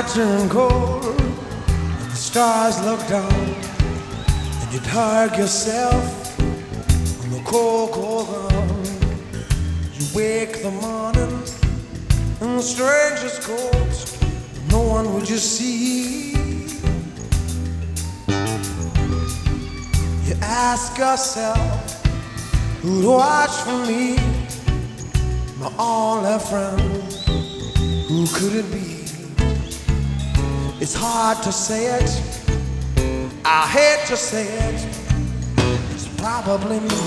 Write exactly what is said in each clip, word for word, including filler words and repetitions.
turn cold and the stars look down, and you'd hug yourself on the cold, cold ground. You wake the morning and the strangest ghost, no one would you see. You ask yourself, who'd watch for me, my only friend, who could it be? It's hard to say it, I hate to say it, it's probably me.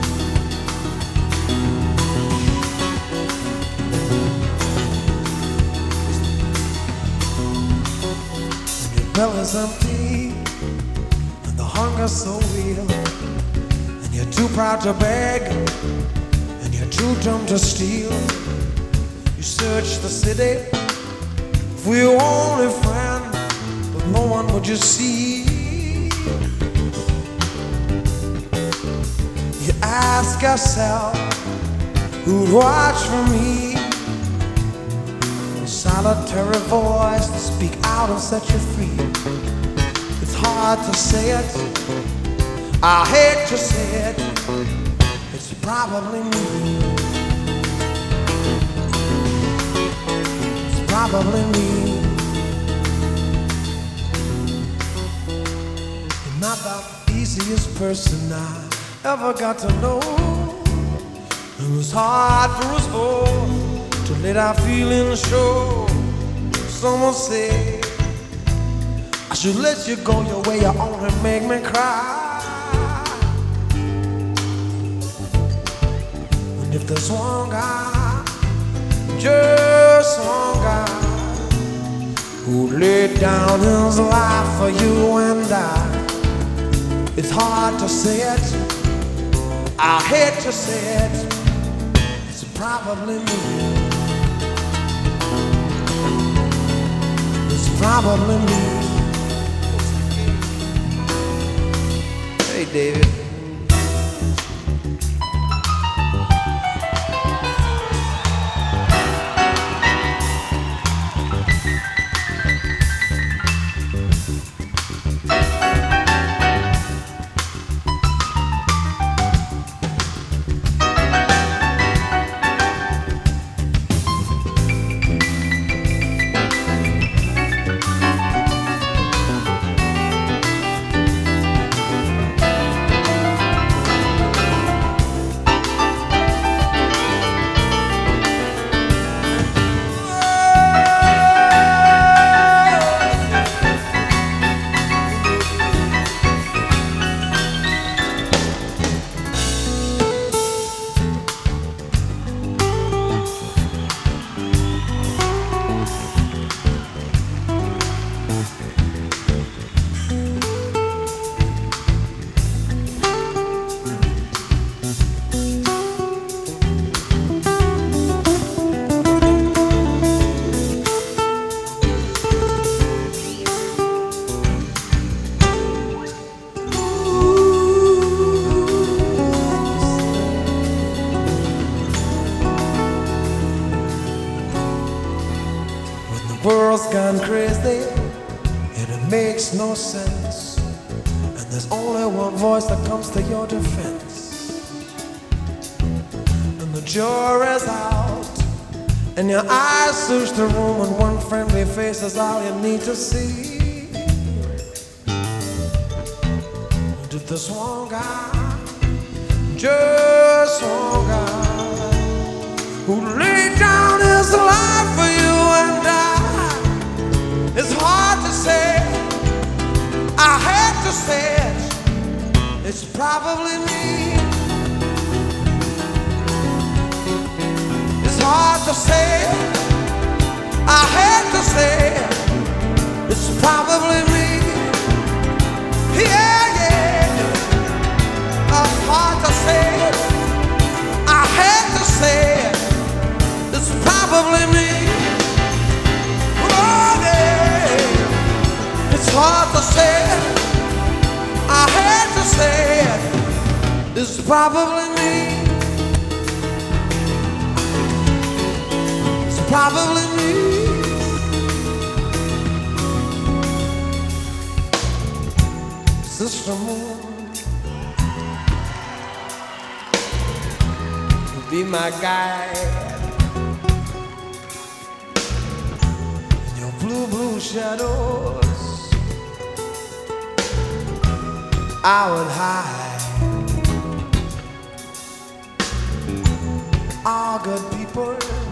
When your belly's empty and the hunger's so real, and you're too proud to beg and you're too dumb to steal, you search the city for your only friend, but no one would you see. You ask yourself, who'd watch for me? A solitary voice to speak out and set you free. It's hard to say it, I hate to say it, it's probably me. Probably me. You're not the easiest person I ever got to know. It was hard for us both to let our feelings show. Someone say I should let you go your way, you only make me cry. And if there's one guy, just one guy, who laid down his life for you and I, it's hard to say it, I hate to say it, it's probably me. It's probably me. Hey, David. World's gone crazy and it makes no sense, and there's only one voice that comes to your defense. And the jury's out and your eyes search the room, and one friendly face is all you need to see. And if there's one guy, just one guy, who laid down his life for you and I, it's hard to say, I hate to say it, it's probably me. It's hard to say, I hate to say it, it's probably me. Yeah, yeah, it's hard to say, I hate to say it, it's probably me. It's hard to say it, I hate to say it, it's probably me. It's probably me. Sister Moon, be my guide in your blue, blue shadows. I would hide. All good people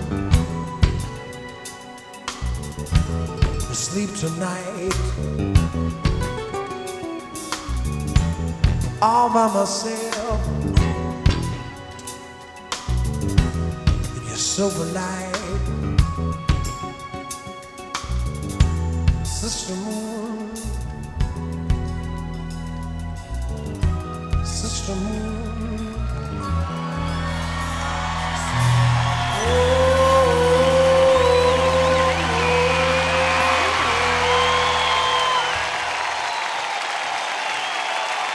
will sleep tonight. All by myself. Silver light, Sister Moon, Sister Moon.